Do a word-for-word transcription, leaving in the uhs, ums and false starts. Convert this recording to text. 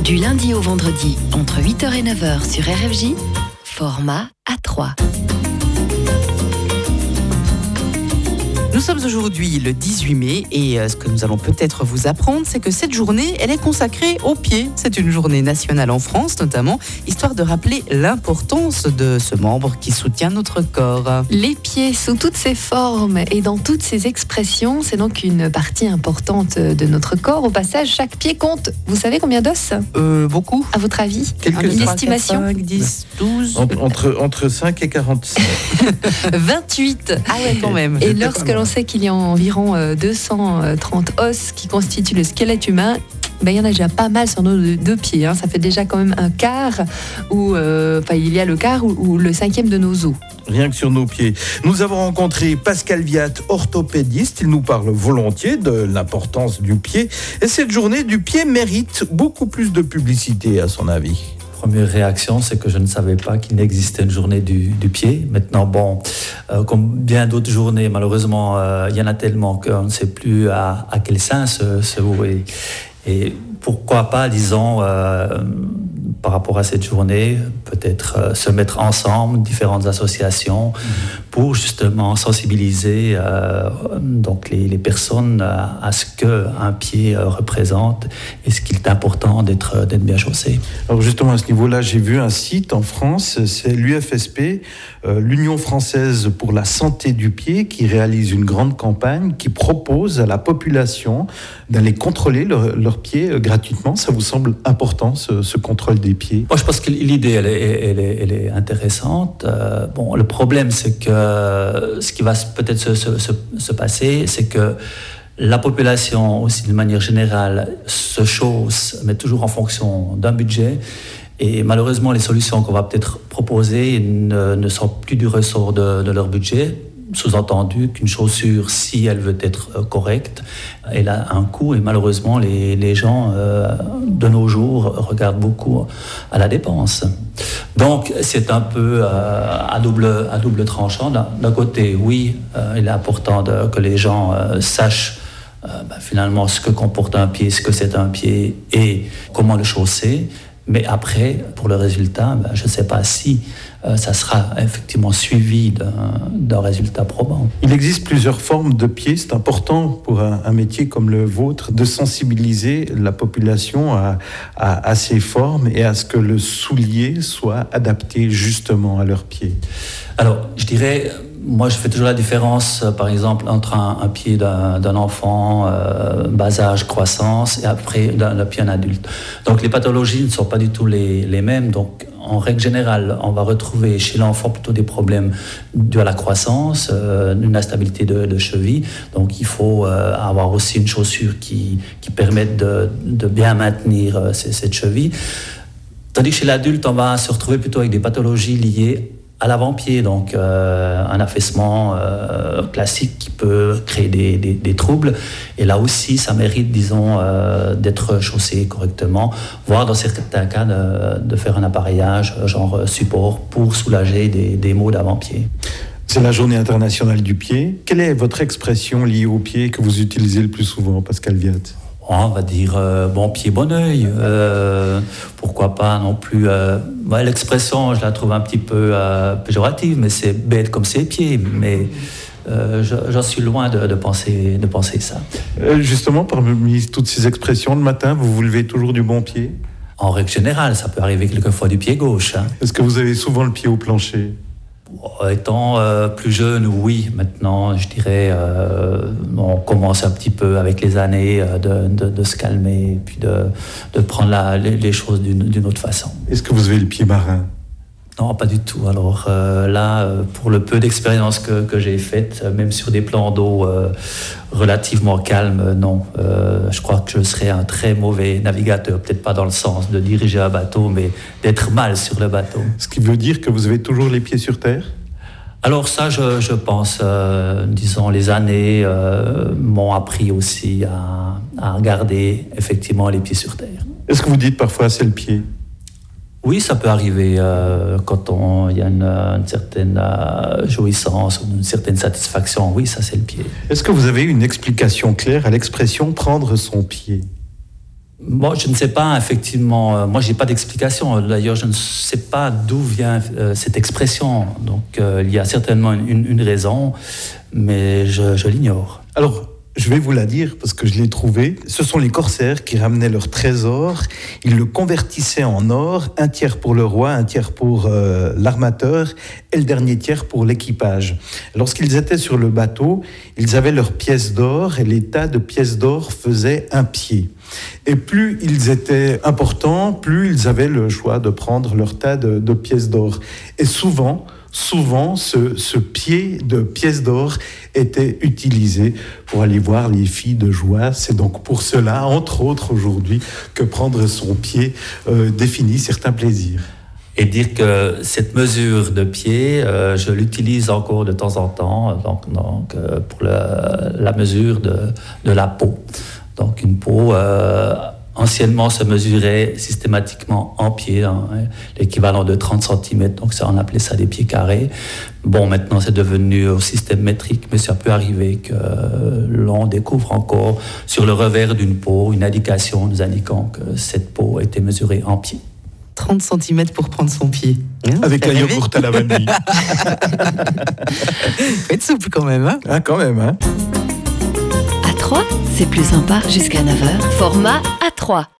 Du lundi au vendredi, entre huit heures et neuf heures sur R F J, format A trois. Nous sommes aujourd'hui le dix-huit mai et ce que nous allons peut-être vous apprendre, c'est que cette journée, elle est consacrée aux pieds. C'est une journée nationale en France notamment, histoire de rappeler l'importance de ce membre qui soutient notre corps. Les pieds sous toutes ses formes et dans toutes ses expressions, c'est donc une partie importante de notre corps. Au passage, chaque pied compte, vous savez combien d'os ? Euh, beaucoup. À votre avis ? Quelques Une estimation ? cinq, dix, douze Entre, entre cinq et quarante-cinq. vingt-huit. Ah ouais, quand même. Et lorsque l'on sait qu'il y a environ deux cent trente os qui constituent le squelette humain, ben, il y en a déjà pas mal sur nos deux, deux pieds. Hein. Ça fait déjà quand même un quart, où, euh, enfin, il y a le quart ou, ou le cinquième de nos os. Rien que sur nos pieds. Nous avons rencontré Pascal Viat, orthopédiste. Il nous parle volontiers de l'importance du pied. Et cette journée du pied mérite beaucoup plus de publicité, à son avis. Première réaction, c'est que je ne savais pas qu'il n'existait une journée du, du pied. Maintenant, bon, euh, comme bien d'autres journées, malheureusement, euh, il y en a tellement qu'on ne sait plus à, à quel sein se, se vouer. Et pourquoi pas, disons, euh, par rapport à cette journée, peut-être euh, se mettre ensemble, différentes associations, mmh. pour justement sensibiliser euh, donc les, les personnes à, à ce qu'un pied euh, représente et ce qu'il est important d'être, d'être bien chaussé. Alors justement, à ce niveau-là, j'ai vu un site en France, c'est l'U F S P, euh, l'Union française pour la santé du pied, qui réalise une grande campagne, qui propose à la population d'aller contrôler leurs leur pieds euh, gratuitement. Ça vous semble important, ce, ce contrôle des pieds ? Moi, je pense que l'idée, elle est, elle est, elle est intéressante. Euh, bon, le problème, c'est que ce qui va peut-être se, se, se, se passer, c'est que la population, aussi de manière générale, se chausse, mais toujours en fonction d'un budget. Et malheureusement, les solutions qu'on va peut-être proposer ne, ne sont plus du ressort de, de leur budget. Sous-entendu qu'une chaussure, si elle veut être correcte, elle a un coût. Et malheureusement, les, les gens euh, de nos jours regardent beaucoup à la dépense. Donc, c'est un peu euh, à, double, à double tranchant. D'un, d'un côté, oui, euh, il est important de, que les gens euh, sachent euh, ben, finalement ce que comporte un pied, ce que c'est un pied et comment le chausser. Mais après, pour le résultat, ben, je ne sais pas si euh, ça sera effectivement suivi d'un, d'un résultat probant. Il existe plusieurs formes de pieds. C'est important pour un, un métier comme le vôtre de sensibiliser la population à, à, à ces formes et à ce que le soulier soit adapté justement à leurs pieds. Alors, je dirais... Moi, je fais toujours la différence, euh, par exemple, entre un, un pied d'un, d'un enfant, euh, bas âge, croissance, et après d'un, d'un pied d'un adulte. Donc, les pathologies ne sont pas du tout les, les mêmes. Donc, en règle générale, on va retrouver chez l'enfant plutôt des problèmes dus à la croissance, euh, une instabilité de, de cheville. Donc, il faut euh, avoir aussi une chaussure qui, qui permette de, de bien maintenir euh, cette cheville. Tandis que chez l'adulte, on va se retrouver plutôt avec des pathologies liées à l'avant-pied, donc euh, un affaissement euh, classique qui peut créer des, des, des troubles. Et là aussi, ça mérite, disons, euh, d'être chaussé correctement, voire dans certains cas de, de faire un appareillage, genre support, pour soulager des, des maux d'avant-pied. C'est la journée internationale du pied. Quelle est votre expression liée au pied que vous utilisez le plus souvent, Pascal Viat ? On va dire euh, bon pied, bon oeil. Euh, pourquoi pas non plus. Euh, ouais, l'expression, je la trouve un petit peu euh, péjorative, mais c'est bête comme ses pieds. Mais euh, j'en suis loin de, de, penser, de penser ça. Euh, justement, parmi toutes ces expressions, le matin, vous vous levez toujours du bon pied ? En règle générale, ça peut arriver quelquefois du pied gauche. Hein. Est-ce que vous avez souvent le pied au plancher ? Étant euh, plus jeune, oui. Maintenant, je dirais, euh, on commence un petit peu avec les années euh, de, de, de se calmer et puis de, de prendre la, les, les choses d'une, d'une autre façon. Est-ce que vous avez le pied marin ? Non, pas du tout. Alors euh, là, euh, pour le peu d'expérience que, que j'ai faite, euh, même sur des plans d'eau euh, relativement calmes, euh, non. Euh, je crois que je serais un très mauvais navigateur. Peut-être pas dans le sens de diriger un bateau, mais d'être mal sur le bateau. Ce qui veut dire que vous avez toujours les pieds sur terre ? Alors ça, je, je pense, euh, disons, les années euh, m'ont appris aussi à, à garder effectivement les pieds sur terre. Est-ce que vous dites parfois c'est le pied ? Oui, ça peut arriver euh, quand il y a une, une certaine euh, jouissance ou une certaine satisfaction. Oui, ça c'est le pied. Est-ce que vous avez une explication claire à l'expression « prendre son pied » ? Bon, je ne sais pas, effectivement. Euh, moi, je n'ai pas d'explication. D'ailleurs, je ne sais pas d'où vient euh, cette expression. Donc, euh, il y a certainement une, une raison, mais je, je l'ignore. Alors, je vais vous la dire parce que je l'ai trouvé. Ce sont les corsaires qui ramenaient leur trésor. Ils le convertissaient en or, un tiers pour le roi, un tiers pour euh, l'armateur et le dernier tiers pour l'équipage. Lorsqu'ils étaient sur le bateau, ils avaient leurs pièces d'or et les tas de pièces d'or faisaient un pied. Et plus ils étaient importants, plus ils avaient le choix de prendre leur tas de, de pièces d'or. Et souvent, Souvent, ce, ce pied de pièces d'or était utilisé pour aller voir les filles de joie. C'est donc pour cela, entre autres aujourd'hui, que prendre son pied euh, définit certains plaisirs. Et dire que cette mesure de pied, euh, je l'utilise encore de temps en temps, donc, donc euh, pour le, la mesure de, de la peau. Donc une peau... Euh, Anciennement, se mesurait systématiquement en pieds, hein, l'équivalent de trente centimètres, donc ça, on appelait ça des pieds carrés. Bon, maintenant, c'est devenu au système métrique, mais ça peut arriver que l'on découvre encore sur le revers d'une peau une indication nous indiquant que cette peau a été mesurée en pieds. trente centimètres pour prendre son pied. Hein, avec un yogourt à la vanille. Faut être souple quand même. Hein, ah, quand même, hein. À trois, c'est plus sympa. Jusqu'à neuf heures. Format A trois.